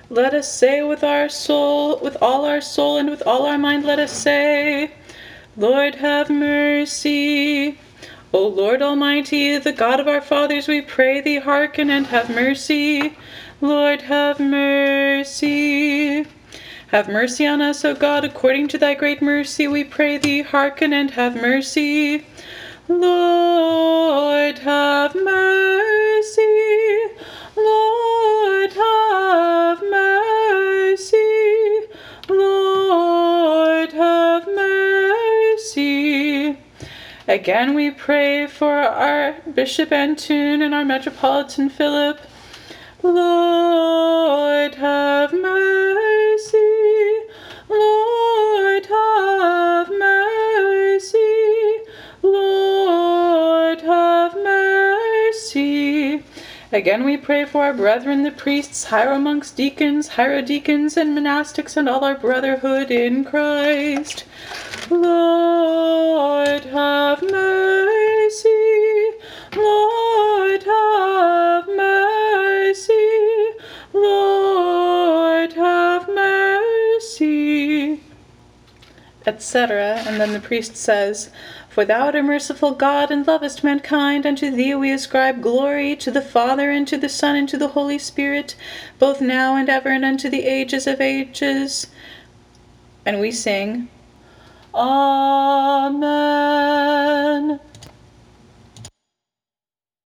Let us say with our soul, with all our soul, and with all our mind, let us say, Lord, have mercy. O Lord Almighty, the God of our fathers, we pray thee, hearken and have mercy. Lord, have mercy. Have mercy on us, O God, according to thy great mercy, we pray thee, hearken and have mercy. Lord, have mercy. Lord, have mercy. Lord, have mercy. Again we pray for our Bishop Antoon and our Metropolitan Philip. Lord, have mercy. Lord, have mercy. Lord, have mercy. Again we pray for our brethren, the priests, hieromonks, deacons, hierodeacons, and monastics, and all our brotherhood in Christ. Lord, have mercy. Lord, have mercy. Lord, have mercy. Etc. And then the priest says, For thou art a merciful God, and lovest mankind. Unto thee we ascribe glory, to the Father, and to the Son, and to the Holy Spirit, both now and ever, and unto the ages of ages. And we sing, Amen.